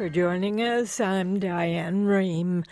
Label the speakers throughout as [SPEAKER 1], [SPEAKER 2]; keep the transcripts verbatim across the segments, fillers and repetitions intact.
[SPEAKER 1] for joining us. I'm Diane Rehm.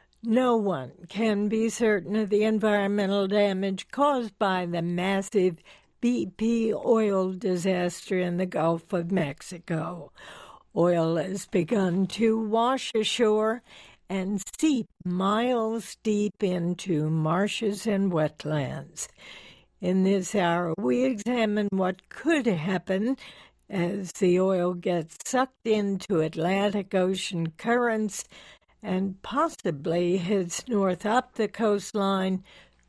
[SPEAKER 1] No one can be certain of the environmental damage caused by the massive B P oil disaster in the Gulf of Mexico. Oil has begun to wash ashore and seep miles deep into marshes and wetlands. In this hour, we examine what could happen as the oil gets sucked into Atlantic Ocean currents and possibly heads north up the coastline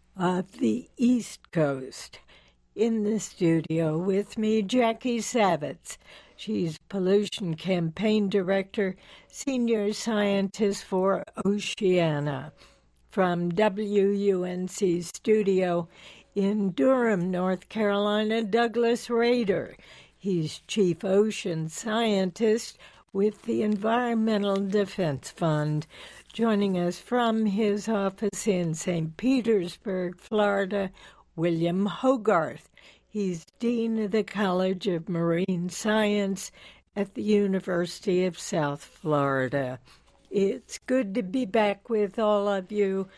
[SPEAKER 1] of the East Coast. In the studio with me, Jackie Savitz. She's Pollution Campaign Director, Senior Scientist for Oceana. From W U N C studio in Durham, North Carolina, Douglas Rader. He's Chief Ocean Scientist with the Environmental Defense Fund. Joining us from his office in Saint Petersburg, Florida, William Hogarth. He's Dean of the College of Marine Science at the University of South Florida. It's good to be back with all of you,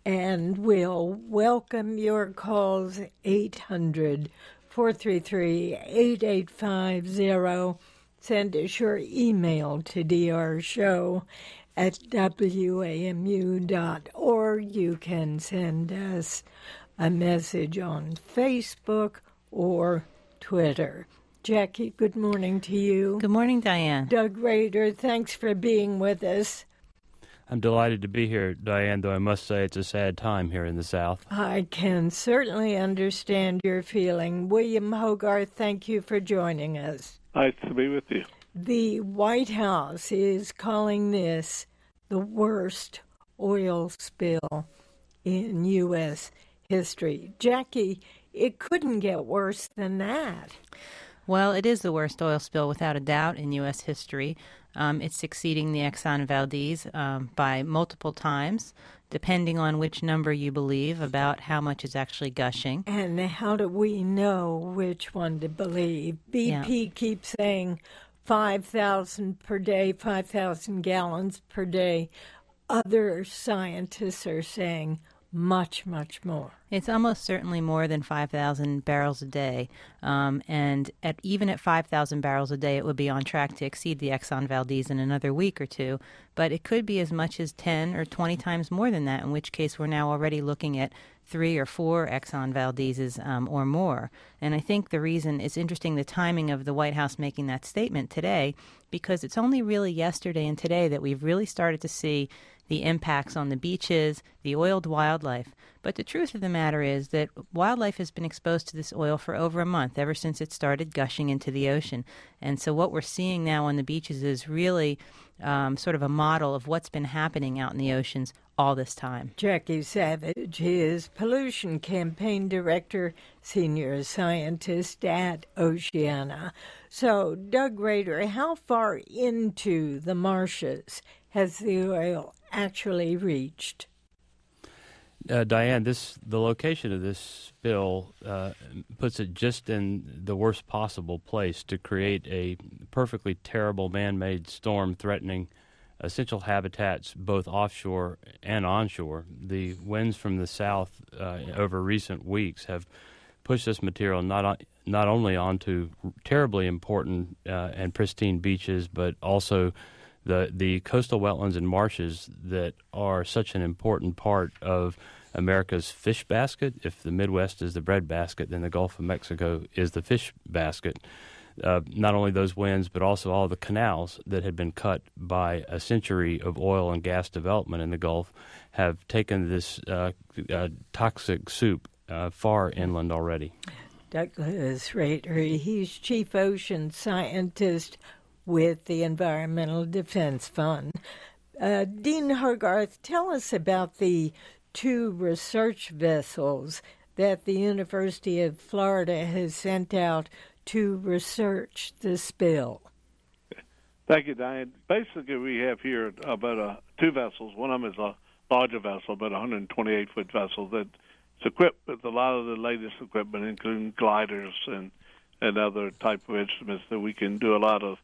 [SPEAKER 1] and we'll welcome your calls, eight hundred, four three three, eight eight five zero. Send us your email to drshow at W A M U dot org. You can send us a message on Facebook or Twitter. Jackie, good morning to you.
[SPEAKER 2] Good morning, Diane.
[SPEAKER 1] Doug Rader, thanks for being with us.
[SPEAKER 3] I'm delighted to be here, Diane, though I must say it's a sad time here in the South.
[SPEAKER 1] I can certainly understand your feeling. William Hogarth, thank you for joining us.
[SPEAKER 4] Nice to be with you.
[SPEAKER 1] The White House is calling this the worst oil spill in U S history. Jackie, it couldn't get worse than that.
[SPEAKER 2] Well, it is the worst oil spill without a doubt in U S history. Um, it's exceeding the Exxon Valdez um, by multiple times, depending on which number you believe about how much is actually gushing.
[SPEAKER 1] And how do we know which one to believe? B P yeah. keeps saying five thousand per day, five thousand gallons per day. Other scientists are saying much, much more.
[SPEAKER 2] It's almost certainly more than five thousand barrels a day. Um, and at even at five thousand barrels a day, it would be on track to exceed the Exxon Valdez in another week or two. But it could be as much as ten or twenty times more than that, in which case we're now already looking at three or four Exxon Valdezes um, or more. And I think the reason it's interesting, the timing of the White House making that statement today, because it's only really yesterday and today that we've really started to see the impacts on the beaches, the oiled wildlife. But the truth of the matter is that wildlife has been exposed to this oil for over a month, ever since it started gushing into the ocean. And so what we're seeing now on the beaches is really um, sort of a model of what's been happening out in the oceans all this time.
[SPEAKER 1] Jackie Savitz is Pollution Campaign Director, Senior Scientist at Oceana. So, Doug Rader, how far into the marshes has the oil actually reached?
[SPEAKER 3] Uh, Diane, this the location of this spill uh, puts it just in the worst possible place to create a perfectly terrible man-made storm threatening essential habitats both offshore and onshore. The winds from the south uh, over recent weeks have pushed this material not on, not only onto terribly important uh, and pristine beaches, but also the the coastal wetlands and marshes that are such an important part of America's fish basket. If the Midwest is the bread basket, then the Gulf of Mexico is the fish basket. Uh, not only those winds, but also all the canals that had been cut by a century of oil and gas development in the Gulf have taken this uh, uh, toxic soup uh, far inland already.
[SPEAKER 1] Douglas Rader, he's Chief Ocean Scientist with the Environmental Defense Fund. Uh, Dean Hogarth, tell us about the two research vessels that the University of Florida has sent out to research the spill.
[SPEAKER 4] Thank you, Diane. Basically, we have here about uh, two vessels. One of them is a larger vessel, about a one hundred twenty-eight foot vessel that's equipped with a lot of the latest equipment, including gliders and, and other type of instruments that we can do a lot of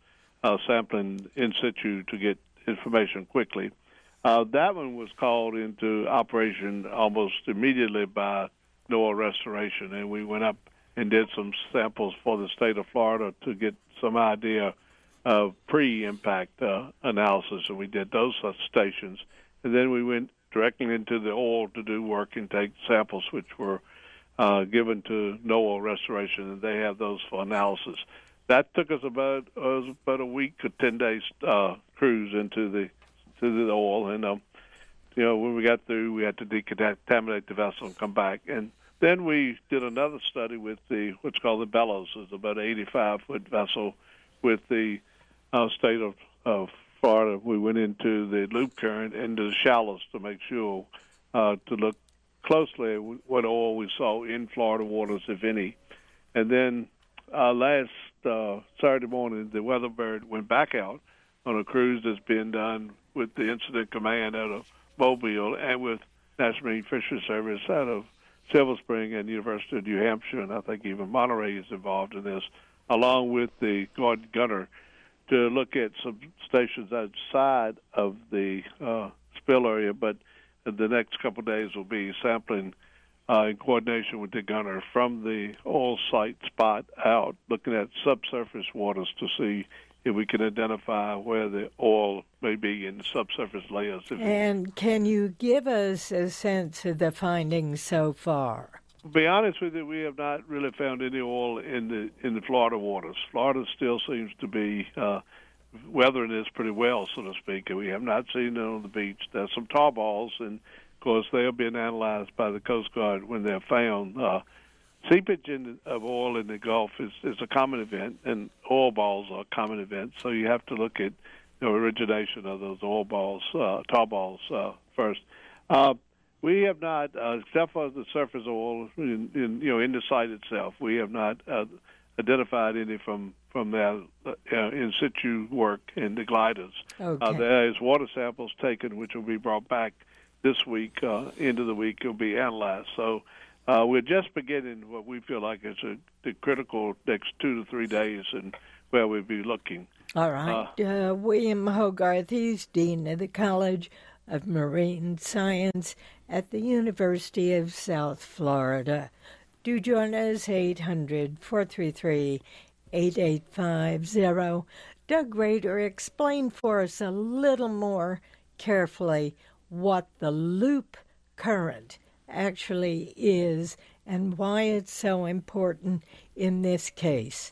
[SPEAKER 4] uh, sampling in situ to get information quickly. Uh, that one was called into operation almost immediately by NOAA Restoration, and we went up and did some samples for the state of Florida to get some idea of pre-impact uh, analysis, and we did those stations. And then we went directly into the oil to do work and take samples, which were uh, given to NOAA Restoration, and they have those for analysis. That took us about uh, about a week to ten days uh, cruise into the to the oil, and um, you know when we got through, we had to decontaminate the vessel and come back, and then we did another study with the what's called the Bellows. It's about an eighty-five foot vessel with the uh, state of, of Florida. We went into the loop current into the shallows to make sure uh, to look closely at what oil we saw in Florida waters, if any. And then uh, last uh, Saturday morning, the Weatherbird went back out on a cruise that's been done with the Incident Command out of Mobile and with National Marine Fisheries Service out of Silver Spring and University of New Hampshire, and I think even Monterey is involved in this, along with the Gordon Gunner, to look at some stations outside of the uh, spill area. But the next couple of days will be sampling uh, in coordination with the Gunner from the oil site spot out, looking at subsurface waters to see if we can identify where the oil may be in the subsurface layers.
[SPEAKER 1] And can you give us a sense of the findings so far?
[SPEAKER 4] To be honest with you, we have not really found any oil in the in the Florida waters. Florida still seems to be uh, weathering this pretty well, so to speak, and we have not seen it on the beach. There's some tar balls, and, of course, they are being analyzed by the Coast Guard when they're found. Uh, Seepage in, of oil in the Gulf is, is a common event, and oil balls are a common event. So you have to look at the origination of those oil balls, uh, tar balls uh, first. Uh, we have not, uh, except for the surface oil, in, in, you know, in the site itself, we have not uh, identified any from from that uh, in situ work in the gliders.
[SPEAKER 1] Okay.
[SPEAKER 4] Uh, there is water samples taken, which will be brought back this week. Uh, end of the week, it will be analyzed. So. Uh, we're just beginning what we feel like is a, the critical next two to three days and where we'll be looking.
[SPEAKER 1] All right. Uh, uh, William Hogarth, he's Dean of the College of Marine Science at the University of South Florida. Do join us, eight hundred, four three three, eight eight five zero. Doug Rader, explain for us a little more carefully what the loop current actually is and why it's so important in this case.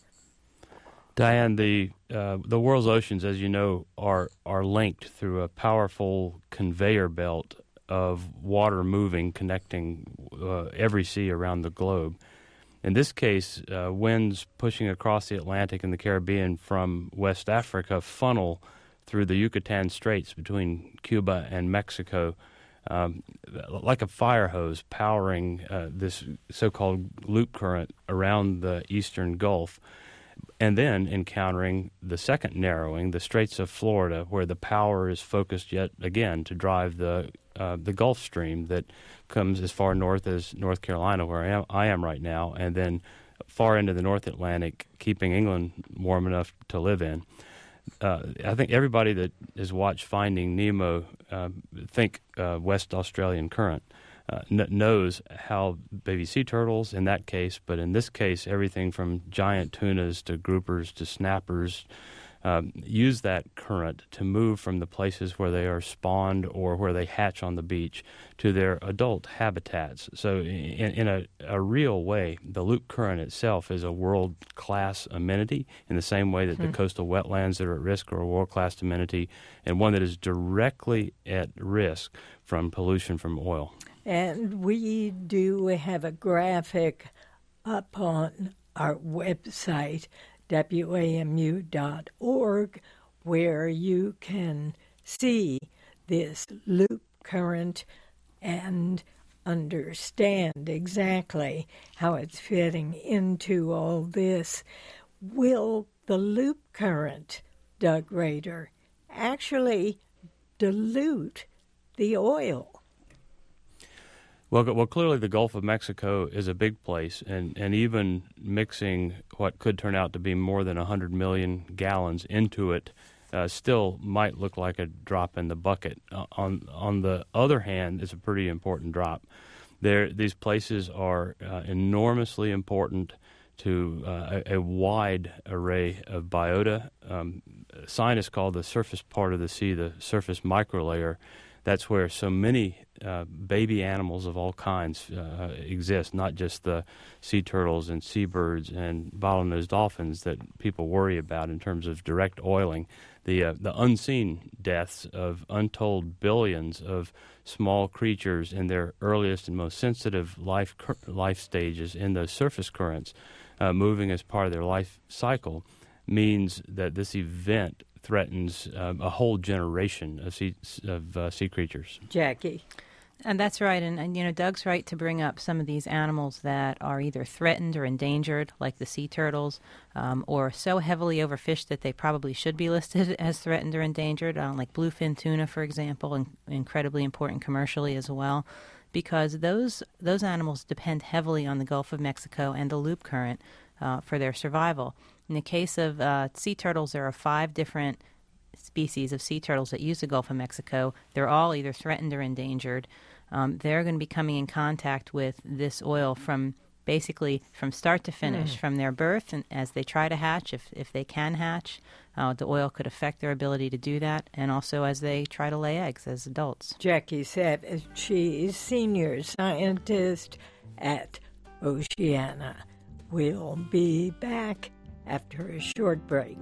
[SPEAKER 3] Diane, the uh, the world's oceans, as you know, are are linked through a powerful conveyor belt of water moving, connecting uh, every sea around the globe. In this case, uh, winds pushing across the Atlantic and the Caribbean from West Africa funnel through the Yucatan Straits between Cuba and Mexico, Um, like a fire hose powering uh, this so-called loop current around the eastern Gulf, and then encountering the second narrowing, the Straits of Florida, where the power is focused yet again to drive the uh, the Gulf Stream that comes as far north as North Carolina, where I am, I am right now, and then far into the North Atlantic, keeping England warm enough to live in. Uh, I think everybody that has watched Finding Nemo, uh, think uh, West Australian current, uh, kn- knows how baby sea turtles in that case, but in this case, everything from giant tunas to groupers to snappers um, use that current to move from the places where they are spawned or where they hatch on the beach to their adult habitats. So in, in a, a real way, the loop current itself is a world-class amenity in the same way that hmm. the coastal wetlands that are at risk are a world-class amenity, and one that is directly at risk from pollution from oil.
[SPEAKER 1] And we do have a graphic up on our website, W A M U dot org, where you can see this loop current and understand exactly how it's fitting into all this. Will the loop current, Doug Rader, actually dilute the oil?
[SPEAKER 3] Well, well, clearly the Gulf of Mexico is a big place, and, and even mixing what could turn out to be more than one hundred million gallons into it uh, still might look like a drop in the bucket. Uh, on on the other hand, it's a pretty important drop. There, these places are uh, enormously important to uh, a, a wide array of biota. Um, scientists call the surface part of the sea the surface microlayer. That's where so many uh, baby animals of all kinds uh, exist, not just the sea turtles and seabirds and bottlenose dolphins that people worry about in terms of direct oiling. The uh, the unseen deaths of untold billions of small creatures in their earliest and most sensitive life life stages in those surface currents, uh, moving as part of their life cycle, means that this event threatens um, a whole generation of sea, of uh, sea creatures.
[SPEAKER 1] Jackie.
[SPEAKER 2] And that's right. And, and, you know, Doug's right to bring up some of these animals that are either threatened or endangered, like the sea turtles, um, or so heavily overfished that they probably should be listed as threatened or endangered, uh, like bluefin tuna, for example, and incredibly important commercially as well, because those those animals depend heavily on the Gulf of Mexico and the loop current uh, for their survival. In the case of uh, sea turtles, there are five different species of sea turtles that use the Gulf of Mexico. They're all either threatened or endangered. Um, they're going to be coming in contact with this oil from basically from start to finish, mm. from their birth and as they try to hatch, if, if they can hatch. Uh, the oil could affect their ability to do that, and also as they try to lay eggs as adults.
[SPEAKER 1] Jackie said she is senior scientist at Oceana. We'll be back after a short break.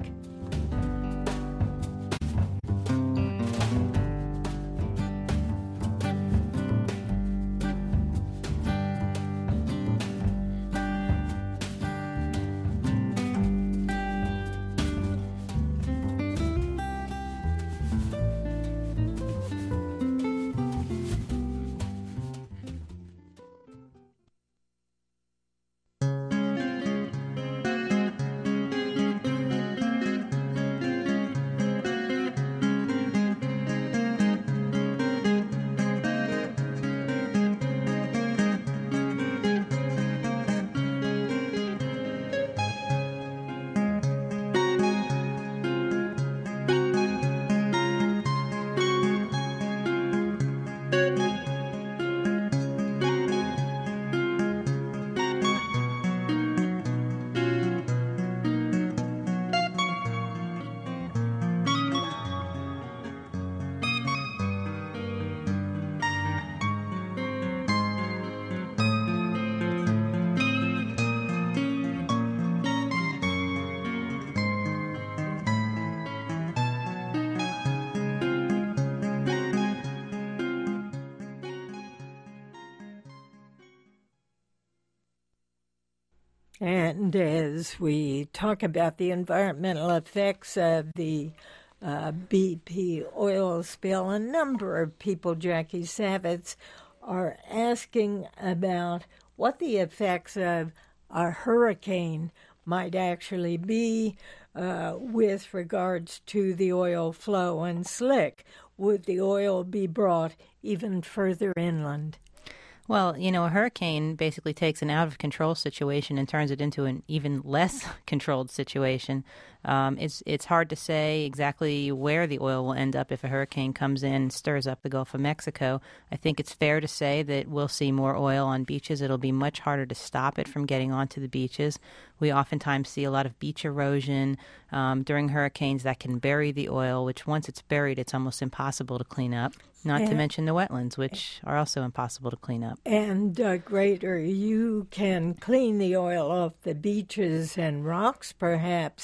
[SPEAKER 1] And as we talk about the environmental effects of the uh, B P oil spill, a number of people, Jackie Savitz, are asking about what the effects of a hurricane might actually be uh, with regards to the oil flow and slick. Would the oil be brought even further inland?
[SPEAKER 2] Well, you know, a hurricane basically takes an out-of-control situation and turns it into an even less controlled situation. Um, it's it's hard to say exactly where the oil will end up if a hurricane comes in and stirs up the Gulf of Mexico. I think it's fair to say that we'll see more oil on beaches. It'll be much harder to stop it from getting onto the beaches. We oftentimes see a lot of beach erosion um, during hurricanes that can bury the oil, which once it's buried, it's almost impossible to clean up. Not and, to mention the wetlands, which are also impossible to clean up.
[SPEAKER 1] And, uh, Grader, you can clean the oil off the beaches and rocks, perhaps,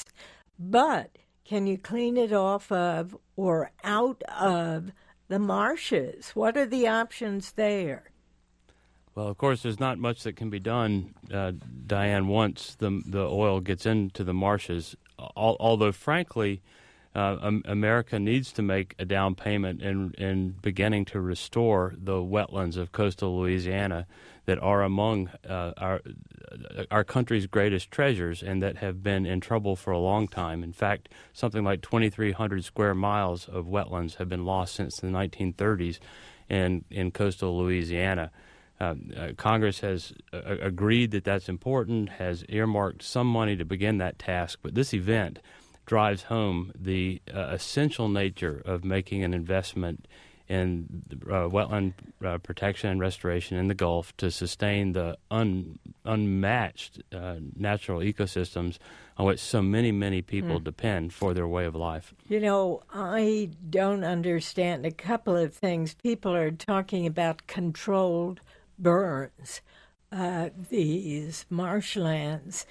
[SPEAKER 1] but can you clean it off of or out of the marshes? What are the options there?
[SPEAKER 3] Well, of course, there's not much that can be done, uh, Diane, once the the oil gets into the marshes, Al- although, frankly, Uh, um, America needs to make a down payment in, in beginning to restore the wetlands of coastal Louisiana that are among uh, our our country's greatest treasures and that have been in trouble for a long time. In fact, something like twenty-three hundred square miles of wetlands have been lost since the nineteen thirties in, in coastal Louisiana. Um, uh, Congress has uh, agreed that that's important, has earmarked some money to begin that task, but this event drives home the uh, essential nature of making an investment in uh, wetland uh, protection and restoration in the Gulf to sustain the un, unmatched uh, natural ecosystems on which so many, many people mm. depend for their way of life.
[SPEAKER 1] You know, I don't understand a couple of things. People are talking about controlled burns, uh, these marshlands,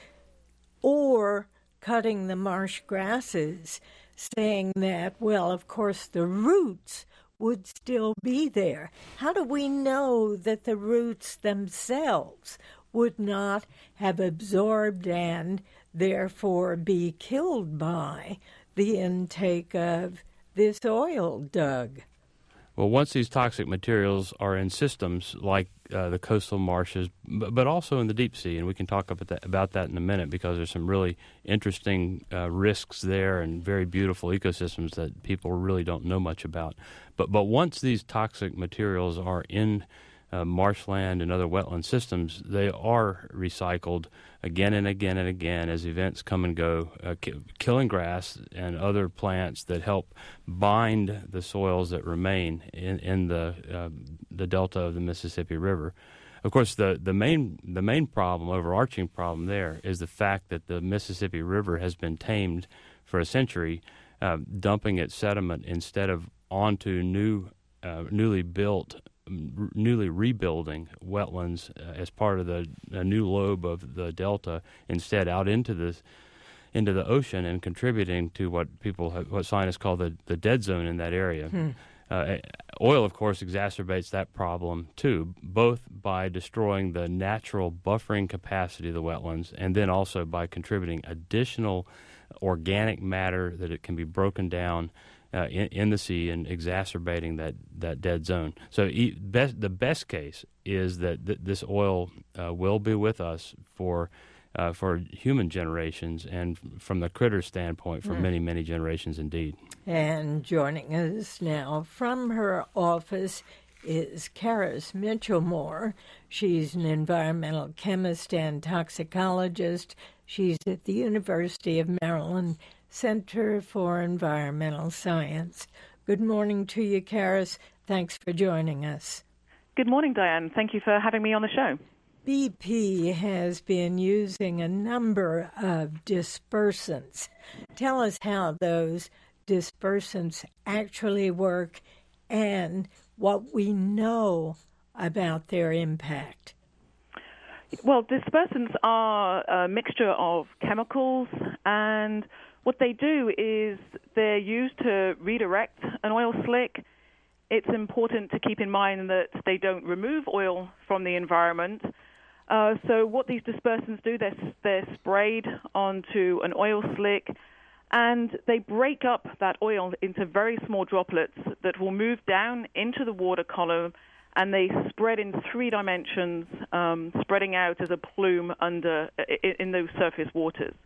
[SPEAKER 1] or cutting the marsh grasses, saying that, well, of course, the roots would still be there. How do we know that the roots themselves would not have absorbed and therefore be killed by the intake of this oil, Doug?
[SPEAKER 3] Well, once these toxic materials are in systems like uh, the coastal marshes, but, but also in the deep sea, and we can talk about that, about that in a minute because there's some really interesting uh, risks there and very beautiful ecosystems that people really don't know much about. But but once these toxic materials are in uh, marshland and other wetland systems, they are recycled again and again and again as events come and go, uh, ki- killing grass and other plants that help bind the soils that remain in, in the uh, the delta of the Mississippi River. Of course, the, the main the main problem, overarching problem there, is the fact that the Mississippi River has been tamed for a century, uh, dumping its sediment instead of onto new, uh, newly built, r- newly rebuilding wetlands uh, as part of the a new lobe of the delta, instead out into the into the ocean and contributing to what people have, what scientists call the, the dead zone in that area. Hmm. Uh, oil, of course, exacerbates that problem too, both by destroying the natural buffering capacity of the wetlands and then also by contributing additional organic matter that it can be broken down uh, in, in the sea and exacerbating that, that dead zone. So e- best, the best case is that th- this oil uh, will be with us for uh, for human generations and from the critter standpoint for mm. many, many generations indeed.
[SPEAKER 1] And joining us now from her office is Karis Mitchell-Moore. She's an environmental chemist and toxicologist. She's at the University of Maryland Center for Environmental Science. Good morning to you, Karis. Thanks for joining us.
[SPEAKER 5] Good morning, Diane. Thank you for having me on the show.
[SPEAKER 1] B P has been using a number of dispersants. Tell us how those dispersants actually work and what we know about their impact.
[SPEAKER 5] Well, dispersants are a mixture of chemicals, and what they do is they're used to redirect an oil slick. It's important to keep in mind that they don't remove oil from the environment. Uh, so what these dispersants do, they're, they're sprayed onto an oil slick, and they break up that oil into very small droplets that will move down into the water column, and they spread in three dimensions, um, spreading out as a plume under in, in those surface waters.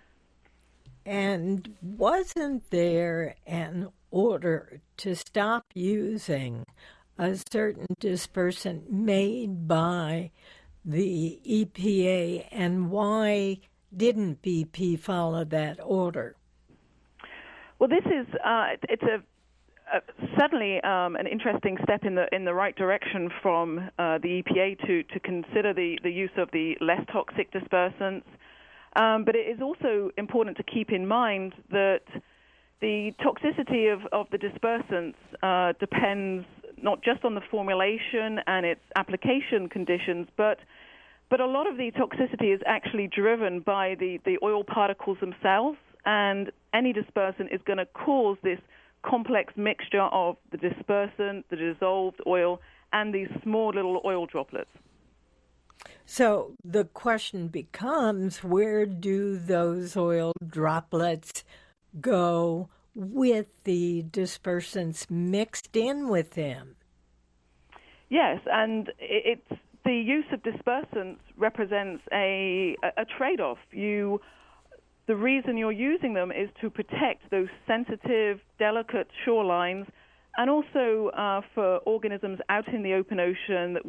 [SPEAKER 1] And wasn't there an order to stop using a certain dispersant made by the E P A, and why didn't B P follow that order?
[SPEAKER 5] Well, this is uh, it's a, a certainly um, an interesting step in the in the right direction from uh, the E P A to to consider the, the use of the less toxic dispersants. Um, but it is also important to keep in mind that the toxicity of, of the dispersants uh, depends not just on the formulation and its application conditions, but but a lot of the toxicity is actually driven by the, the oil particles themselves, and any dispersant is going to cause this complex mixture of the dispersant, the dissolved oil, and these small little oil droplets.
[SPEAKER 1] So the question becomes, where do those oil droplets go with the dispersants mixed in with them?
[SPEAKER 5] Yes, and it's the use of dispersants represents a, a trade-off. You, the reason you're using them is to protect those sensitive, delicate shorelines, and also uh, for organisms out in the open ocean that would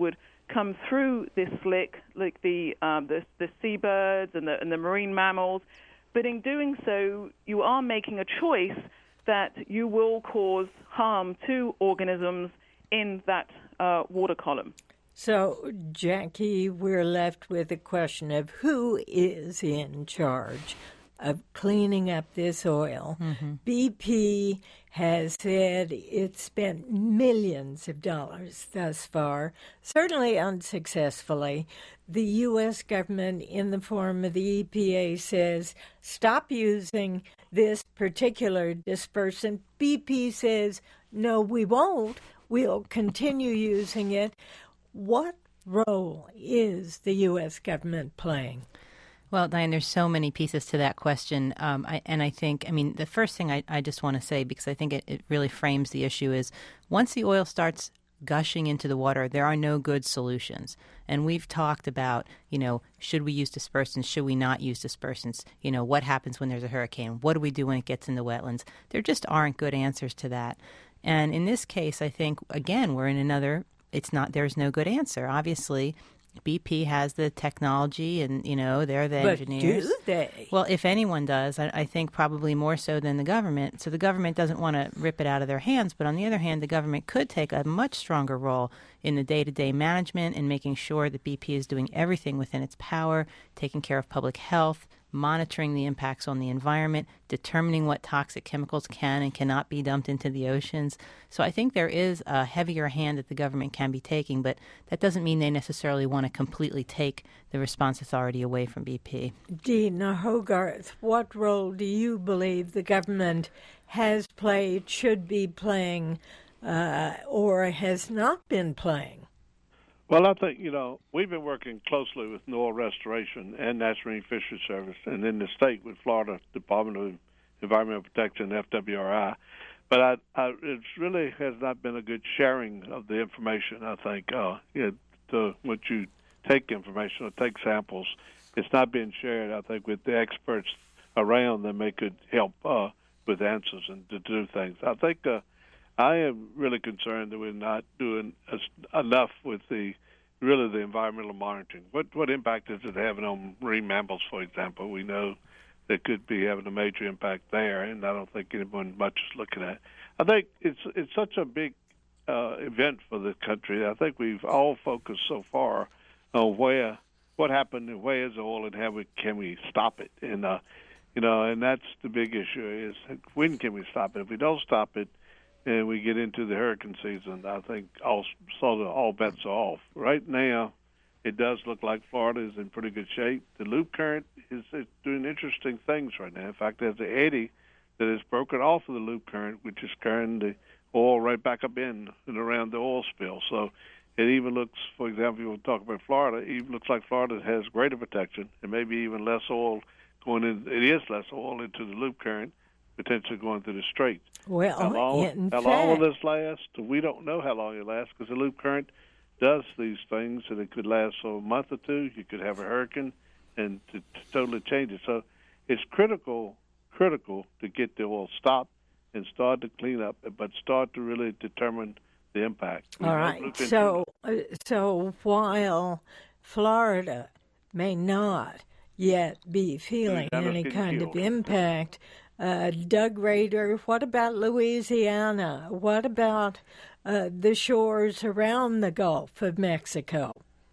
[SPEAKER 5] come through this slick, like the um, the, the seabirds and the, and the marine mammals. But in doing so, you are making a choice that you will cause harm to organisms in that uh, water column.
[SPEAKER 1] So, Jackie, we're left with the question of who is in charge of cleaning up this oil. Mm-hmm. B P has said it's spent millions of dollars thus far, certainly unsuccessfully. The U S government, in the form of the E P A, says, stop using this particular dispersant. B P says, no, we won't. We'll continue using it. What role is the U S government playing?
[SPEAKER 2] Well, Diane, there's so many pieces to that question. Um, I, and I think, I mean, the first thing I, I just want to say, because I think it, it really frames the issue, is once the oil starts gushing into the water, there are no good solutions. And we've talked about, you know, should we use dispersants? Should we not use dispersants? You know, what happens when there's a hurricane? What do we do when it gets in the wetlands? There just aren't good answers to that. And in this case, I think, again, we're in another, it's not, there's no good answer. Obviously, B P has the technology and, you know, they're the
[SPEAKER 1] but
[SPEAKER 2] engineers.
[SPEAKER 1] Do they?
[SPEAKER 2] Well, if anyone does, I, I think probably more so than the government. So the government doesn't want to rip it out of their hands. But on the other hand, the government could take a much stronger role in the day-to-day management and making sure that B P is doing everything within its power, taking care of public health, monitoring the impacts on the environment, determining what toxic chemicals can and cannot be dumped into the oceans. So I think there is a heavier hand that the government can be taking, but that doesn't mean they necessarily want to completely take the response authority away from B P.
[SPEAKER 1] Dina Hogarth, what role do you believe the government has played, should be playing, uh, or has not been playing?
[SPEAKER 4] Well, I think, you know, we've been working closely with NOAA Restoration and National Marine Fisheries Service, and in the state with Florida Department of Environmental Protection, F W R I. But I, I, it really has not been a good sharing of the information, I think. Uh, you know, to, once you take information or take samples, it's not being shared, I think, with the experts around them. They could help uh, with answers and to do things. I think uh, I am really concerned that we're not doing as, enough with the really the environmental monitoring. What what impact is it having on marine mammals, for example? We know that could be having a major impact there, and I don't think anyone much is looking at. I think it's it's such a big uh, event for the country. I think we've all focused so far on where what happened and where is the oil and how we, can we stop it, and uh, you know, and that's the big issue is when can we stop it? If we don't stop it, and we get into the hurricane season, I think all sort of all bets are off. Right now, it does look like Florida is in pretty good shape. The loop current is, is doing interesting things right now. In fact, there's an eddy that is broken off of the loop current, which is carrying the oil right back up in and around the oil spill. So it even looks, for example, you want to talk about Florida, it even looks like Florida has greater protection and maybe even less oil going in. It is less oil into the loop current, potentially going through the Straits.
[SPEAKER 1] Well,
[SPEAKER 4] how long,
[SPEAKER 1] in
[SPEAKER 4] how
[SPEAKER 1] fact,
[SPEAKER 4] long will this last? We don't know how long it lasts because the loop current does these things, and it could last for a month or two. You could have a hurricane and to, to totally change it. So it's critical, critical to get the oil stopped and start to clean up, but start to really determine the impact.
[SPEAKER 1] All right. So, uh, so while Florida may not yet be feeling any kind
[SPEAKER 4] killed.
[SPEAKER 1] of impact, Uh, Doug Rader, what about Louisiana? What about uh, the shores around the Gulf of Mexico?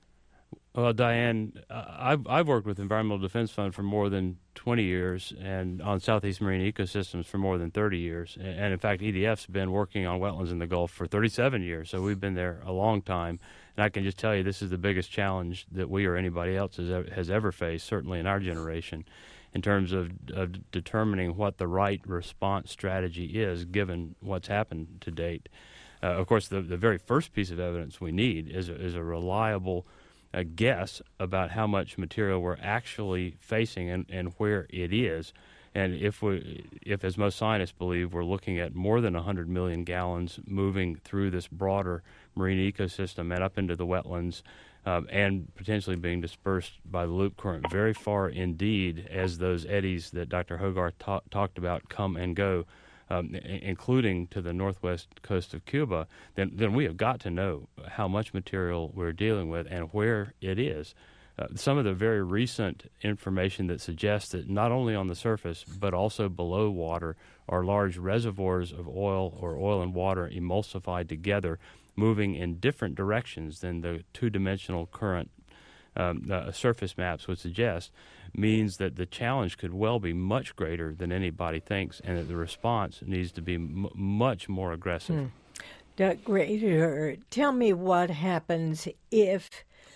[SPEAKER 3] Well, Diane, I've, I've worked with Environmental Defense Fund for more than twenty years and on Southeast Marine Ecosystems for more than thirty years. And, in fact, E D F's been working on wetlands in the Gulf for thirty-seven years, so we've been there a long time. And I can just tell you this is the biggest challenge that we or anybody else has, has ever faced, certainly in our generation, in terms of, of determining what the right response strategy is given what's happened to date. Uh, of course, the, the very first piece of evidence we need is a, is a reliable uh, guess about how much material we're actually facing and, and where it is. And if, we, if, as most scientists believe, we're looking at more than one hundred million gallons moving through this broader marine ecosystem and up into the wetlands, Um, and potentially being dispersed by the loop current very far indeed as those eddies that Doctor Hogarth ta- talked about come and go. um, I- including to the northwest coast of Cuba, then, then we have got to know how much material we're dealing with and where it is. Uh, some of the very recent information that suggests that not only on the surface but also below water are large reservoirs of oil or oil and water emulsified together, moving in different directions than the two-dimensional current um, uh, surface maps would suggest, means that the challenge could well be much greater than anybody thinks, and that the response needs to be m- much more aggressive.
[SPEAKER 1] Hmm. Doug Rader, tell me what happens if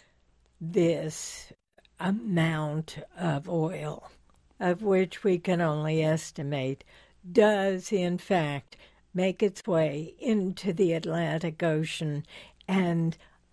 [SPEAKER 1] this amount of oil, of which we can only estimate, does in fact make its way into the Atlantic Ocean and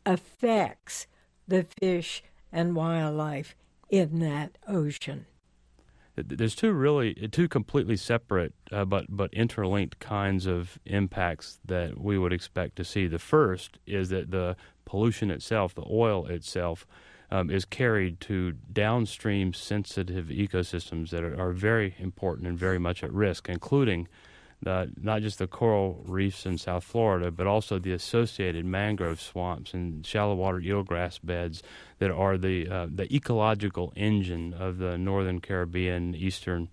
[SPEAKER 1] affects the fish and wildlife in that ocean.
[SPEAKER 3] There's two really, two completely separate uh, but but interlinked kinds of impacts that we would expect to see. The first is that the pollution itself, the oil itself, um, is carried to downstream sensitive ecosystems that are, are very important and very much at risk, including the, not just the coral reefs in South Florida, but also the associated mangrove swamps and shallow water eelgrass beds that are the uh, the ecological engine of the northern Caribbean, eastern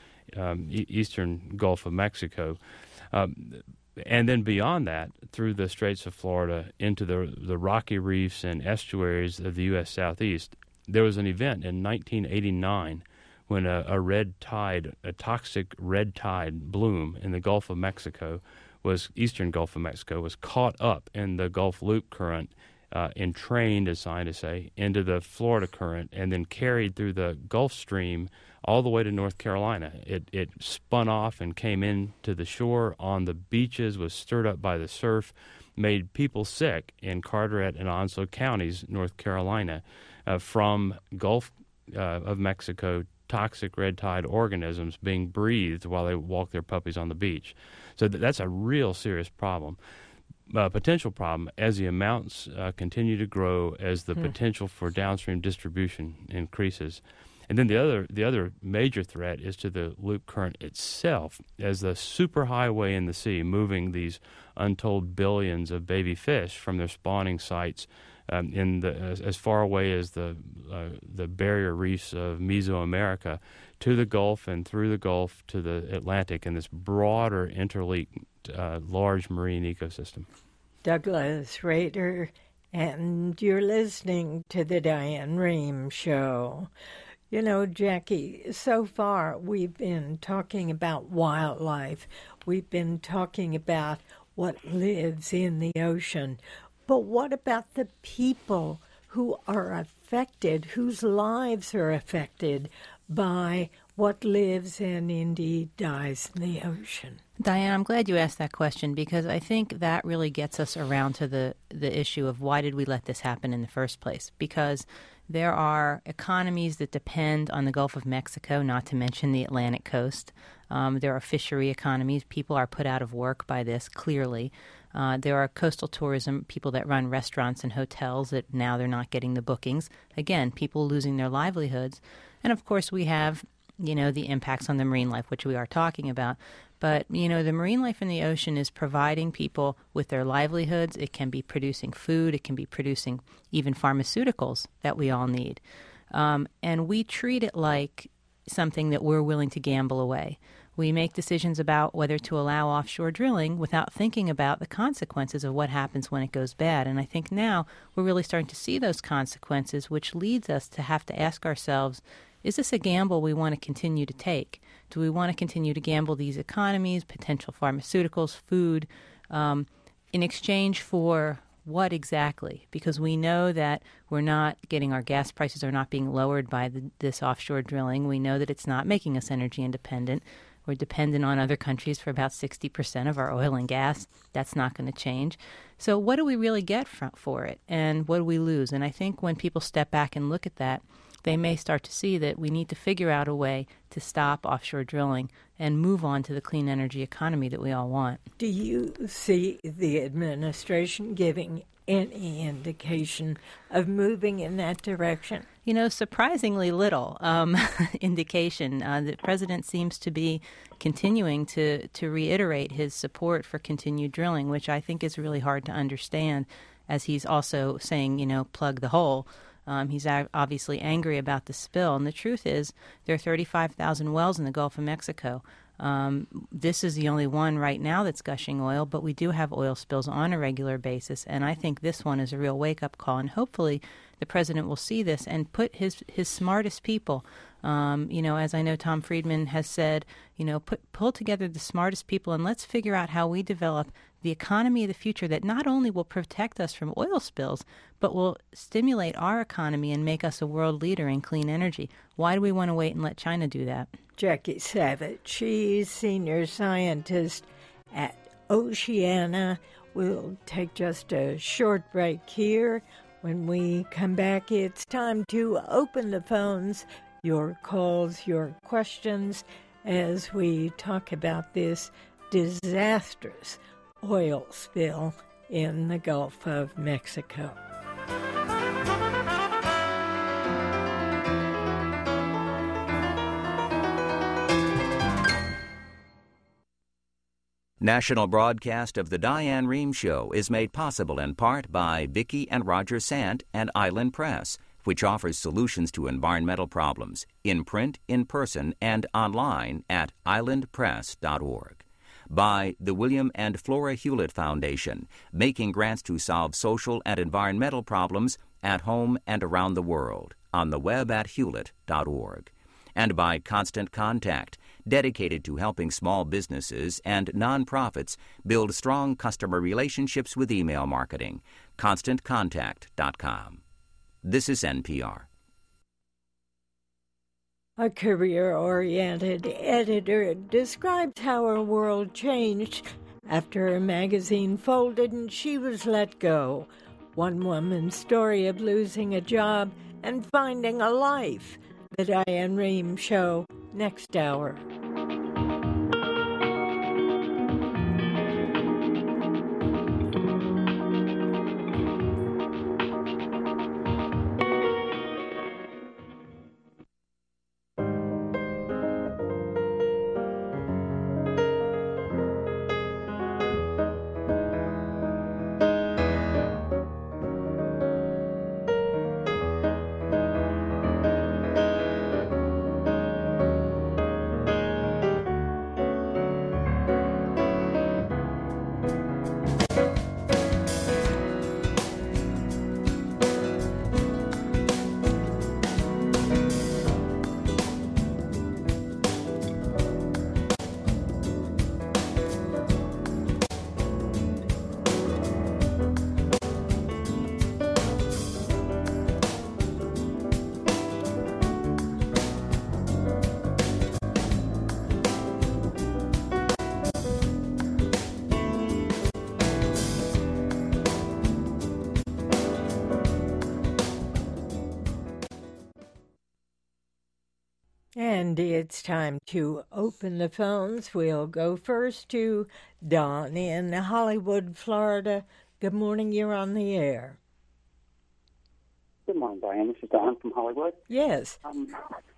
[SPEAKER 3] um, e- eastern Gulf of Mexico. Um, And then beyond that, through the Straits of Florida into the the rocky reefs and estuaries of the U S Southeast, there was an event in nineteen eighty-nine when a, a red tide, a toxic red tide bloom in the Gulf of Mexico, was eastern Gulf of Mexico, was caught up in the Gulf Loop current, uh, entrained, as scientists say, into the Florida current, and then carried through the Gulf Stream all the way to North Carolina. It it spun off and came into the shore on the beaches, was stirred up by the surf, made people sick in Carteret and Onslow counties, North Carolina, uh, from Gulf uh, of Mexico toxic red tide organisms being breathed while they walk their puppies on the beach. So th- that's a real serious problem. Uh, potential problem as the amounts uh, continue to grow, as the hmm. potential for downstream distribution increases. And then the other the other major threat is to the loop current itself, as the superhighway in the sea, moving these untold billions of baby fish from their spawning sites um, in the as, as far away as the uh, the barrier reefs of Mesoamerica to the Gulf and through the Gulf to the Atlantic, in this broader interlinked uh, large marine ecosystem.
[SPEAKER 1] Douglas Rader, and you're listening to the Diane Rehm Show. You know, Jackie, so far we've been talking about wildlife. We've been talking about what lives in the ocean. But what about the people who are affected, whose lives are affected by what lives and indeed dies in the ocean?
[SPEAKER 2] Diane, I'm glad you asked that question, because I think that really gets us around to the, the issue of why did we let this happen in the first place? Because there are economies that depend on the Gulf of Mexico, not to mention the Atlantic coast. Um, there are fishery economies. People are put out of work by this, clearly. Uh, there are coastal tourism, people that run restaurants and hotels that now they're not getting the bookings. Again, people losing their livelihoods. And, of course, we have, you know, the impacts on the marine life, which we are talking about. But, you know, the marine life in the ocean is providing people with their livelihoods. It can be producing food. It can be producing even pharmaceuticals that we all need. Um, and we treat it like something that we're willing to gamble away. We make decisions about whether to allow offshore drilling without thinking about the consequences of what happens when it goes bad. And I think now we're really starting to see those consequences, which leads us to have to ask ourselves, is this a gamble we want to continue to take? Do we want to continue to gamble these economies, potential pharmaceuticals, food, um, in exchange for what exactly? Because we know that we're not getting, our gas prices are not being lowered by the, this offshore drilling. We know that it's not making us energy independent. We're dependent on other countries for about sixty percent of our oil and gas. That's not going to change. So what do we really get for, for it? And what do we lose? And I think when people step back and look at that, they may start to see that we need to figure out a way to stop offshore drilling and move on to the clean energy economy that we all want.
[SPEAKER 1] Do you see the administration giving any indication of moving in that direction?
[SPEAKER 2] You know, surprisingly little um, indication. Uh, the president seems to be continuing to, to reiterate his support for continued drilling, which I think is really hard to understand, as he's also saying, you know, plug the hole. Um, he's a- obviously angry about the spill. And the truth is, there are thirty-five thousand wells in the Gulf of Mexico. Um, this is the only one right now that's gushing oil, but we do have oil spills on a regular basis, and I think this one is a real wake-up call, and hopefully the president will see this and put his his smartest people, um, you know, as I know Tom Friedman has said, you know, put pull together the smartest people, and let's figure out how we develop the economy of the future that not only will protect us from oil spills, but will stimulate our economy and make us a world leader in clean energy. Why do we want to wait and let China do that?
[SPEAKER 1] Jackie Savage, she's senior scientist at Oceana. We'll take just a short break here. When we come back, it's time to open the phones, your calls, your questions, as we talk about this disastrous oil spill in the Gulf of Mexico.
[SPEAKER 6] National broadcast of the Diane Rehm Show is made possible in part by Vicki and Roger Sant and Island Press, which offers solutions to environmental problems in print, in person, and online at island press dot org. By the William and Flora Hewlett Foundation, making grants to solve social and environmental problems at home and around the world, on the web at hewlett dot org. And by Constant Contact, dedicated to helping small businesses and nonprofits build strong customer relationships with email marketing. constant contact dot com. This is N P R.
[SPEAKER 1] A career-oriented editor describes how her world changed after her magazine folded and she was let go. One woman's story of losing a job and finding a life. The Diane Rehm Show, next hour. And it's time to open the phones. We'll go first to Don in Hollywood, Florida. Good morning, you're on the air.
[SPEAKER 7] Good morning, Diane. This is Don from Hollywood.
[SPEAKER 1] Yes.
[SPEAKER 7] Um,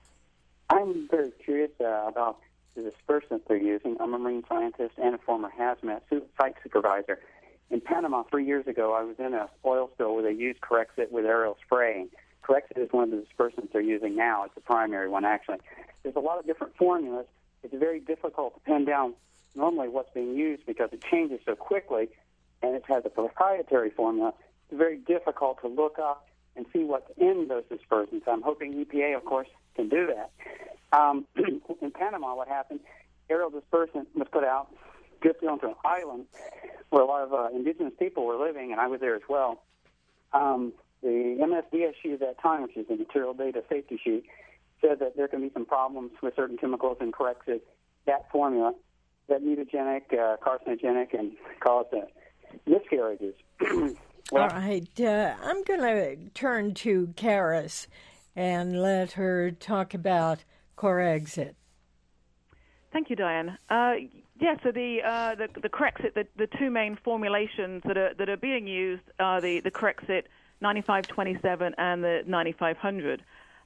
[SPEAKER 7] I'm very curious uh, about the dispersant they're using. I'm a marine scientist and a former hazmat site supervisor. In Panama three years ago, I was in an oil spill where they used Corexit with aerial spraying. Corexit is one of the dispersants they're using now. It's the primary one, actually. There's a lot of different formulas. It's very difficult to pin down normally what's being used because it changes so quickly, and it has a proprietary formula. It's very difficult to look up and see what's in those dispersants. I'm hoping E P A, of course, can do that. Um, in Panama, what happened, aerial dispersant was put out just onto an island where a lot of uh, indigenous people were living, and I was there as well. Um, the M S D S sheet at that time, which is the Material Data Safety Sheet, said that there can be some problems with certain chemicals in Corexit, that formula, that mutagenic, uh, carcinogenic, and cause uh, miscarriages.
[SPEAKER 1] Well, all right. Uh, I'm going to turn to Karis and let her talk about Corexit.
[SPEAKER 5] Thank you, Diane. Uh, yeah, so the uh, the, the Corexit, the, the two main formulations that are that are being used are the the Corexit ninety-five twenty-seven and the ninety-five hundred.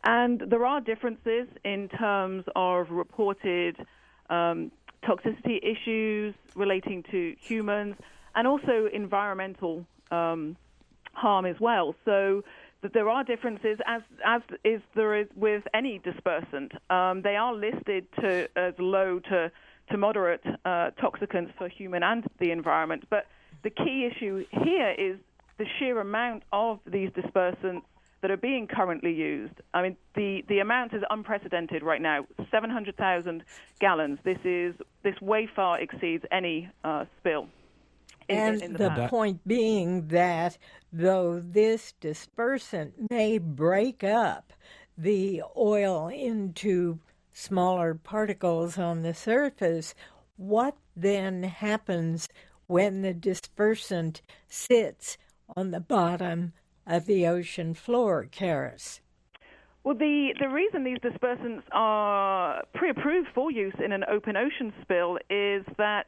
[SPEAKER 5] And there are differences in terms of reported um, toxicity issues relating to humans and also environmental um, harm as well. So that there are differences, as as is there is with any dispersant. Um, they are listed to as low to to moderate uh, toxicants for human and the environment. But the key issue here is the sheer amount of these dispersants that are being currently used. I mean, the, the amount is unprecedented right now, seven hundred thousand gallons. This is this way far exceeds any uh, spill. In,
[SPEAKER 1] and
[SPEAKER 5] in the,
[SPEAKER 1] the
[SPEAKER 5] past.
[SPEAKER 1] point being that though this dispersant may break up the oil into smaller particles on the surface, what then happens when the dispersant sits on the bottom of the ocean floor, Karis?
[SPEAKER 5] Well, the, the reason these dispersants are pre-approved for use in an open ocean spill is that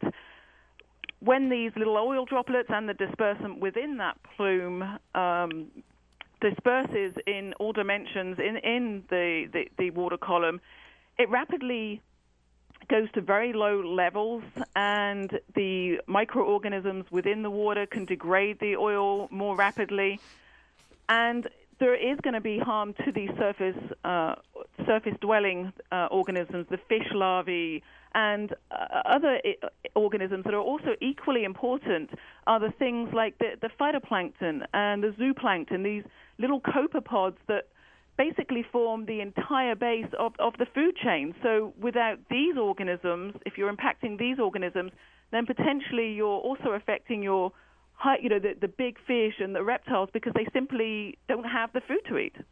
[SPEAKER 5] when these little oil droplets and the dispersant within that plume um, disperses in all dimensions in, in the, the, the water column, it rapidly goes to very low levels, and the microorganisms within the water can degrade the oil more rapidly. And there is going to be harm to the surface uh, surface-dwelling uh, organisms, the fish larvae, and uh, other I- organisms that are also equally important are the things like the, the phytoplankton and the zooplankton, these little copepods that basically form the entire base of, of the food chain. So without these organisms, if you're impacting these organisms, then potentially you're also affecting your you know, the, the big fish and the reptiles because they simply don't have the food to eat.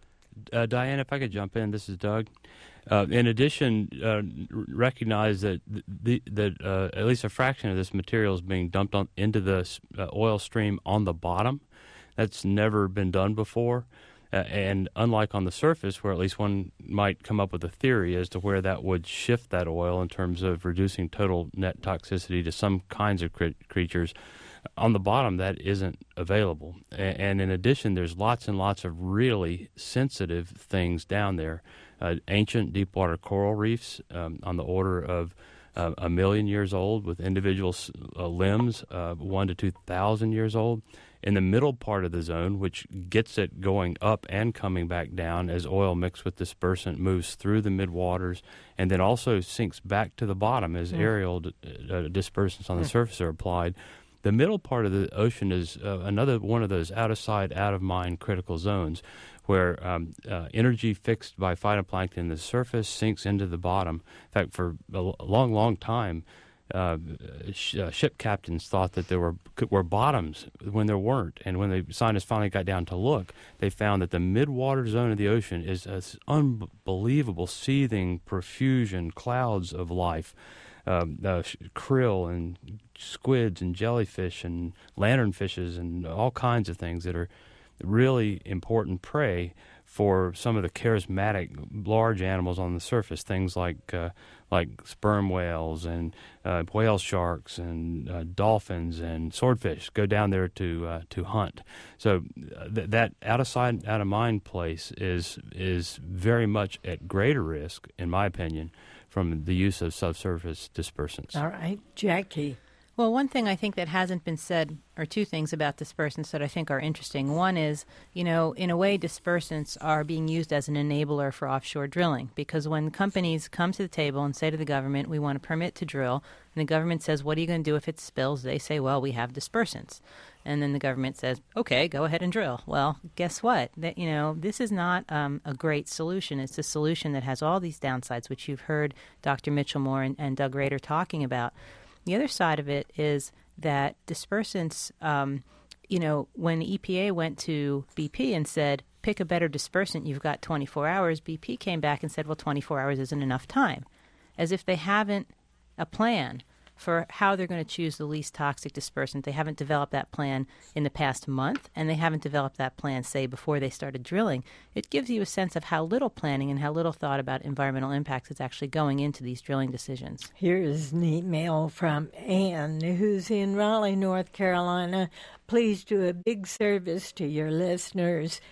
[SPEAKER 3] Uh, Diane, if I could jump in, this is Doug. Uh, in addition, uh, recognize that the, that uh, at least a fraction of this material is being dumped on, into the uh, oil stream on the bottom. That's never been done before. Uh, and unlike on the surface, where at least one might come up with a theory as to where that would shift that oil in terms of reducing total net toxicity to some kinds of cre- creatures, on the bottom, that isn't available. And, and in addition, there's lots and lots of really sensitive things down there. Uh, ancient deepwater coral reefs um, on the order of uh, a million years old with individual uh, limbs, uh, one to two thousand years old. In the middle part of the zone, which gets it going up and coming back down as oil mixed with dispersant moves through the midwaters and then also sinks back to the bottom as mm. aerial d- uh, dispersants on the mm. surface are applied. The middle part of the ocean is uh, another one of those out-of-sight, out-of-mind critical zones where um, uh, energy fixed by phytoplankton in the surface sinks into the bottom. In fact, for a long, long time, uh, sh- uh, ship captains thought that there were were bottoms when there weren't. And when the scientists finally got down to look, they found that the midwater zone of the ocean is an unbelievable seething profusion, clouds of life. Um, uh, krill and squids and jellyfish and lanternfishes and all kinds of things that are really important prey for some of the charismatic large animals on the surface, things like uh, like sperm whales and uh, whale sharks and uh, dolphins and swordfish go down there to uh, to hunt. So th- that out of sight, out of mind place is is very much at greater risk, in my opinion, from the use of subsurface dispersants.
[SPEAKER 1] All right, Jackie.
[SPEAKER 2] Well, one thing I think that hasn't been said, or two things about dispersants that I think are interesting. One is, you know, in a way, dispersants are being used as an enabler for offshore drilling, because when companies come to the table and say to the government, we want a permit to drill, and the government says, what are you going to do if it spills? They say, well, we have dispersants. And then the government says, okay, go ahead and drill. Well, guess what? That, you know, this is not um, a great solution. It's a solution that has all these downsides, which you've heard Doctor Mitchell Moore and, and Doug Rader talking about. The other side of it is that dispersants, um, you know, when E P A went to B P and said, pick a better dispersant, you've got twenty-four hours, B P came back and said, well, twenty-four hours isn't enough time, as if they haven't a plan for how they're going to choose the least toxic dispersant. They haven't developed that plan in the past month, and they haven't developed that plan, say, before they started drilling. It gives you a sense of how little planning and how little thought about environmental impacts is actually going into these drilling decisions.
[SPEAKER 1] Here's an email from Anne, who's in Raleigh, North Carolina. Please do a big service to your listeners.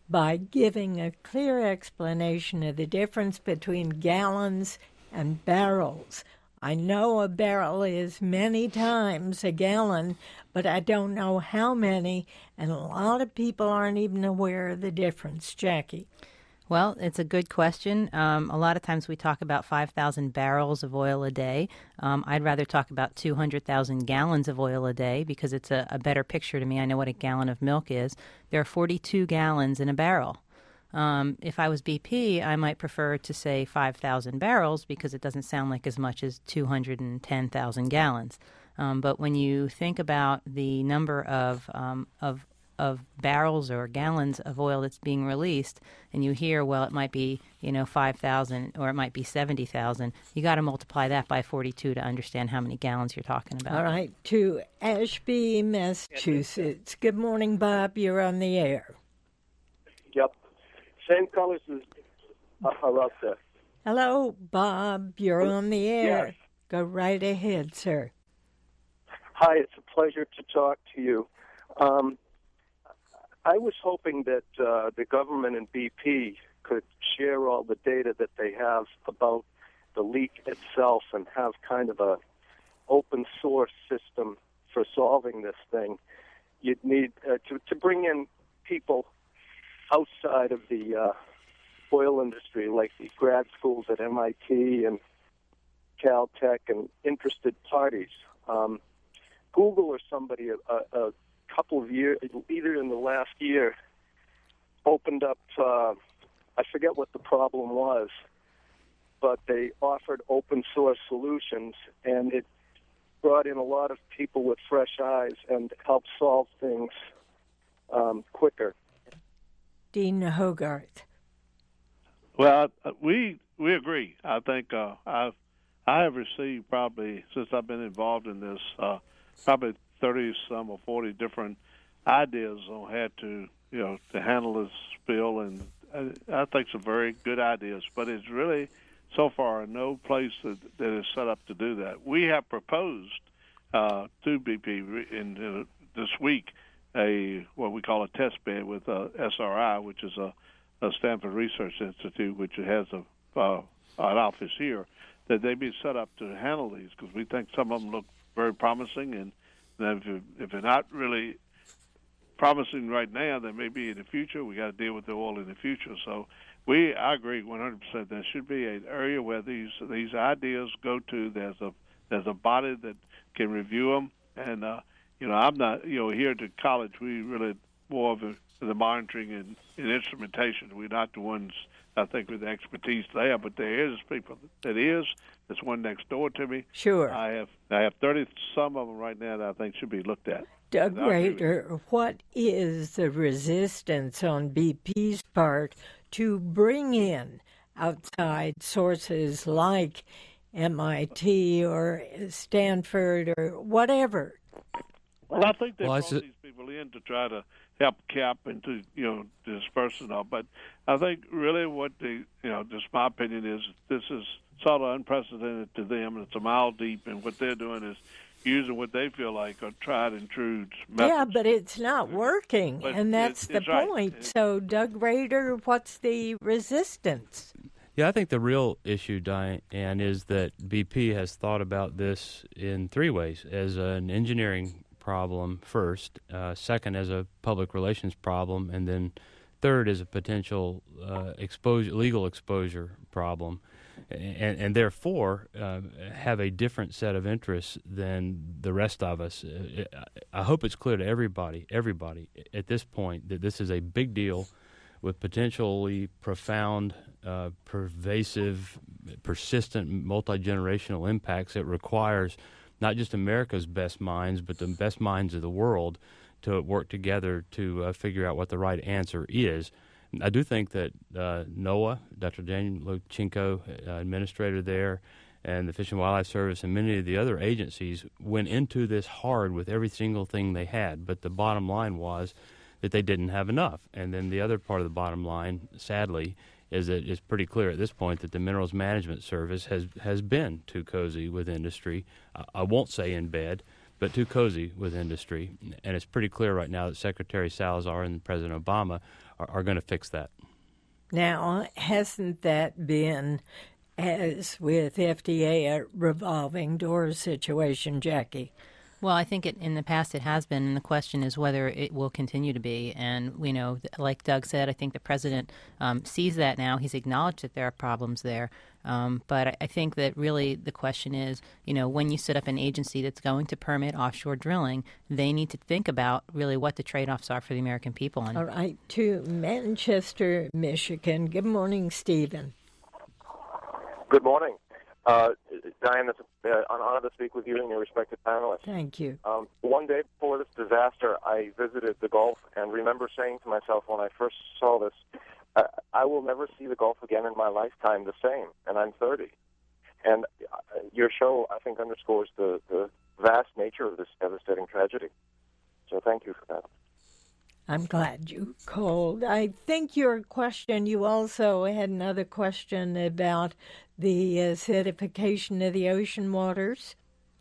[SPEAKER 1] by giving a clear explanation of the difference between gallons and barrels. I know a barrel is many times a gallon, but I don't know how many, and a lot of people aren't even aware of the difference. Jackie?
[SPEAKER 2] Well, it's a good question. Um, a lot of times we talk about five thousand barrels of oil a day. Um, I'd rather talk about two hundred thousand gallons of oil a day because it's a, a better picture to me. I know what a gallon of milk is. There are forty-two gallons in a barrel. Um, if I was B P, I might prefer to say five thousand barrels because it doesn't sound like as much as two hundred ten thousand gallons. Um, but when you think about the number of um, of of barrels or gallons of oil that's being released, and you hear, well, it might be, you know, five thousand or it might be seventy thousand, you got to multiply that by forty-two to understand how many gallons you're talking about.
[SPEAKER 1] All right, to Ashby, Massachusetts. Good morning, Bob. You're on the air.
[SPEAKER 8] Yep. Same colors as uh, Arasa.
[SPEAKER 1] Hello, Bob. You're on the air.
[SPEAKER 8] Yes.
[SPEAKER 1] Go right ahead, sir.
[SPEAKER 8] Hi, it's a pleasure to talk to you. Um, I was hoping that uh, the government and B P could share all the data that they have about the leak itself and have kind of a open source system for solving this thing. You'd need uh, to, to bring in people outside of the uh, oil industry, like the grad schools at M I T and Caltech and interested parties. Um, Google or somebody a, a, a couple of years, either in the last year, opened up, uh, I forget what the problem was, but they offered open source solutions, and it brought in a lot of people with fresh eyes and helped solve things um, quicker.
[SPEAKER 1] Dean Hogarth.
[SPEAKER 4] Well, we we agree. I think uh, I've I have received probably, since I've been involved in this, uh, probably thirty some or forty different ideas on how to, you know, to handle this spill, and I, I think some very good ideas. But it's really so far no place that, that is set up to do that. We have proposed uh, to B P in, uh, this week a what we call a test bed with uh, S R I, which is a, a Stanford Research Institute, which has a uh, an office here, that they be set up to handle these, because we think some of them look very promising, and if, you, if they're not really promising right now, then maybe in the future we got to deal with the oil in the future. So we, I agree one hundred percent. There should be an area where these these ideas go to. There's a there's a body that can review them, and uh, you know, I'm not, you know, here at the college we really more of a, the monitoring and, and instrumentation. We're not the ones, I think, with the expertise there, but there is people that is. There's one next door to me.
[SPEAKER 1] Sure.
[SPEAKER 4] I have I have thirty some of them right now that I think should be looked at.
[SPEAKER 1] Doug Rader, what is the resistance on B P's part to bring in outside sources like M I T or Stanford or whatever?
[SPEAKER 4] Well, I think they
[SPEAKER 3] well,
[SPEAKER 4] brought these people in to try to help cap and to, you know, disperse and all. But I think really what the, you know, just my opinion is this is sort of unprecedented to them, and it's a mile deep, and what they're doing is using what they feel like are tried and true methods.
[SPEAKER 1] Yeah, but it's not working,
[SPEAKER 4] but
[SPEAKER 1] and that's
[SPEAKER 4] it,
[SPEAKER 1] the
[SPEAKER 4] right.
[SPEAKER 1] point.
[SPEAKER 4] It,
[SPEAKER 1] so, Doug Rader, what's the resistance?
[SPEAKER 3] Yeah, I think the real issue, Diane, is that B P has thought about this in three ways: as an engineering problem first, uh, second as a public relations problem, and then third as a potential uh, exposure, legal exposure problem. And, and therefore uh, have a different set of interests than the rest of us. I hope it's clear to everybody, everybody at this point, that this is a big deal with potentially profound, uh, pervasive, persistent, multi-generational impacts that requires not just America's best minds, but the best minds of the world to work together to uh, figure out what the right answer is. I do think that uh, NOAA, Doctor Daniel Lochinko, uh, administrator there, and the Fish and Wildlife Service and many of the other agencies went into this hard with every single thing they had. But the bottom line was that they didn't have enough. And then the other part of the bottom line, sadly, is that it's pretty clear at this point that the Minerals Management Service has, has been too cozy with industry. Uh, I won't say in bed, but too cozy with industry. And it's pretty clear right now that Secretary Salazar and President Obama are, are going to fix that.
[SPEAKER 1] Now, hasn't that been, as with F D A, a revolving door situation, Jackie?
[SPEAKER 2] Well, I think it, in the past it has been, and the question is whether it will continue to be. And, you know, like Doug said, I think the president um, sees that now. He's acknowledged that there are problems there. Um, but I, I think that really the question is, you know, when you set up an agency that's going to permit offshore drilling, they need to think about really what the trade-offs are for the American people. And
[SPEAKER 1] all right, to Manchester, Michigan. Good morning, Stephen.
[SPEAKER 9] Good morning. Uh, Diane, it's uh, an honor to speak with you and your respected panelists.
[SPEAKER 1] Thank you.
[SPEAKER 9] Um, one day before this disaster, I visited the Gulf and remember saying to myself when I first saw this, uh, I will never see the Gulf again in my lifetime the same, and I'm thirty. And uh, your show, I think, underscores the, the vast nature of this devastating tragedy. So thank you for that.
[SPEAKER 1] I'm glad you called. I think your question, you also had another question about the acidification of the ocean waters.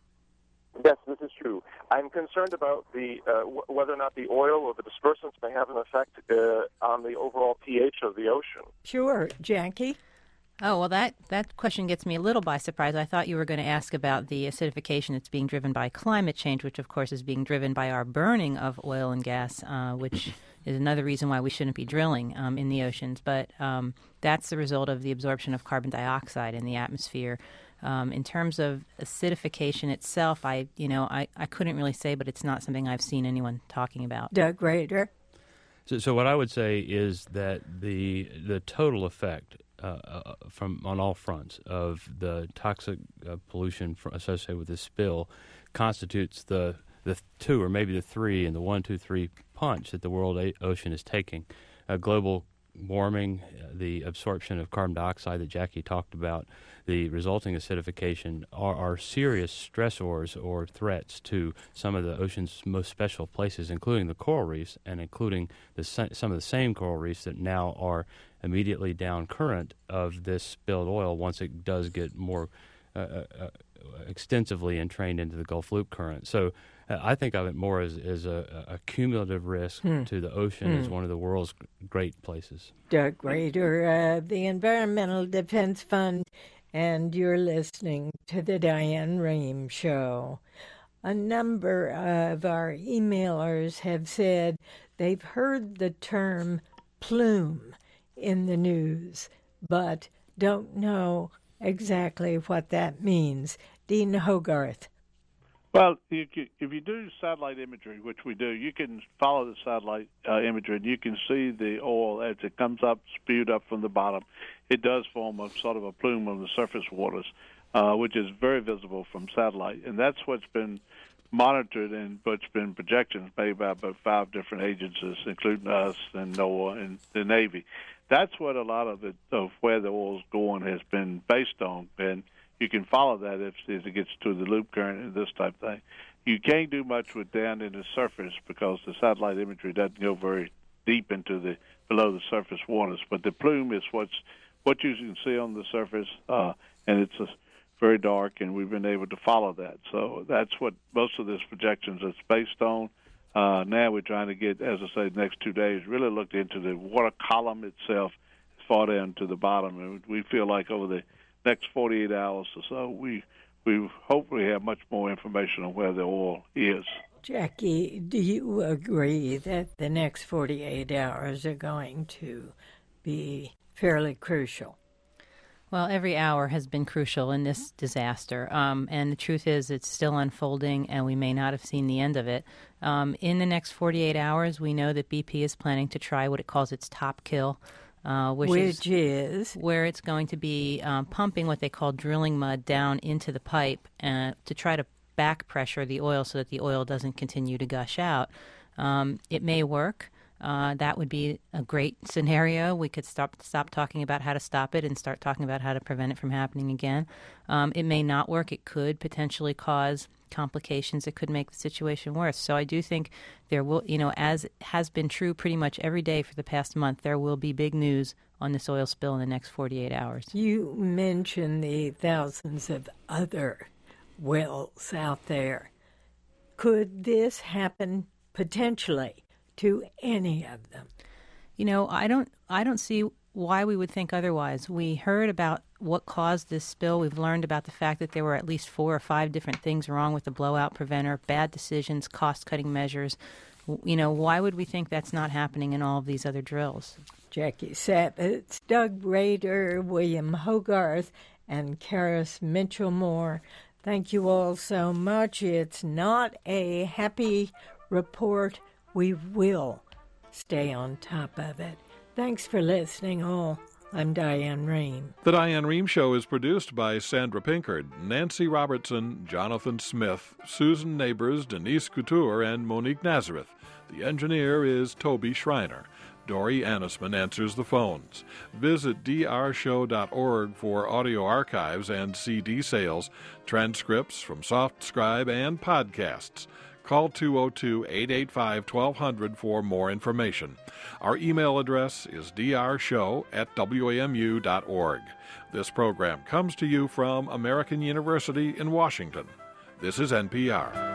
[SPEAKER 9] Yes, this is true. I'm concerned about the uh, w- whether or not the oil or the dispersants may have an effect uh, on the overall pH of the ocean.
[SPEAKER 1] Sure. Jackie?
[SPEAKER 2] Oh, well, that, that question gets me a little by surprise. I thought you were going to ask about the acidification that's being driven by climate change, which, of course, is being driven by our burning of oil and gas, uh, which is another reason why we shouldn't be drilling um, in the oceans. But um, that's the result of the absorption of carbon dioxide in the atmosphere. Um, in terms of acidification itself, I, you know, I, I couldn't really say, but it's not something I've seen anyone talking about.
[SPEAKER 1] Doug Rader?
[SPEAKER 3] So, so what I would say is that the the total effect uh, uh, from on all fronts of the toxic uh, pollution fr- associated with this spill constitutes the the two or maybe the three and the one, two, three punch that the world a- ocean is taking. Uh, global warming, uh, the absorption of carbon dioxide that Jackie talked about, the resulting acidification are, are serious stressors or threats to some of the ocean's most special places, including the coral reefs and including the, some of the same coral reefs that now are immediately down current of this spilled oil once it does get more uh, uh, extensively entrained into the Gulf Loop current. So uh, I think of it more as, as a, a cumulative risk hmm. to the ocean hmm. as one of the world's great places.
[SPEAKER 1] Doug Rader, uh, the Environmental Defense Fund, and you're listening to the Diane Rehm Show. A number of our emailers have said they've heard the term plume in the news, but don't know exactly what that means. Dean Hogarth.
[SPEAKER 4] Well, you can, if you do satellite imagery, which we do, you can follow the satellite uh, imagery, and you can see the oil as it comes up, spewed up from the bottom. It does form a sort of a plume on the surface waters, uh, which is very visible from satellite, and that's what's been monitored and what's been projections made by about five different agencies, including us and NOAA and the Navy. That's what a lot of it of where the oil's going has been based on, and you can follow that if, as it gets to the loop current and this type of thing. You can't do much with down in the surface because the satellite imagery doesn't go very deep into the below the surface waters. But the plume is what's what you can see on the surface, uh, and it's a, very dark, and we've been able to follow that. So that's what most of this projections is based on. Uh, now we're trying to get, as I say, the next two days, really look into the water column itself, far down to the bottom, and we feel like over the next forty-eight hours or so, we we hopefully have much more information on where the oil is.
[SPEAKER 1] Jackie, do you agree that the next forty-eight hours are going to be fairly crucial?
[SPEAKER 2] Well, every hour has been crucial in this disaster, um, and the truth is it's still unfolding, and we may not have seen the end of it. Um, in the next forty-eight hours, we know that B P is planning to try what it calls its top kill, Uh, which,
[SPEAKER 1] which
[SPEAKER 2] is,
[SPEAKER 1] is
[SPEAKER 2] where it's going to be um, pumping what they call drilling mud down into the pipe uh, to try to back pressure the oil so that the oil doesn't continue to gush out. Um, it may work. Uh, that would be a great scenario. We could stop stop talking about how to stop it and start talking about how to prevent it from happening again. Um, it may not work. It could potentially cause complications. It could make the situation worse. So I do think there will, you know, as has been true pretty much every day for the past month, there will be big news on this oil spill in the next forty-eight hours.
[SPEAKER 1] You mentioned the thousands of other wells out there. Could this happen potentially to any of them?
[SPEAKER 2] You know, I don't I don't see why we would think otherwise. We heard about what caused this spill. We've learned about the fact that there were at least four or five different things wrong with the blowout preventer, bad decisions, cost-cutting measures. You know, why would we think that's not happening in all of these other drills?
[SPEAKER 1] Jackie Savitz, Doug Rader, William Hogarth, and Karis Mitchell-Moore. Thank you all so much. It's not a happy report. We will stay on top of it. Thanks for listening, all. I'm Diane Rehm.
[SPEAKER 10] The Diane Rehm Show is produced by Sandra Pinkard, Nancy Robertson, Jonathan Smith, Susan Neighbors, Denise Couture, and Monique Nazareth. The engineer is Toby Schreiner. Dory Annisman answers the phones. Visit d r show dot org for audio archives and C D sales, transcripts from SoftScribe, and podcasts. Call two oh two, eight eight five, one two zero zero for more information. Our email address is d r show at w a m u dot org. This program comes to you from American University in Washington. This is N P R.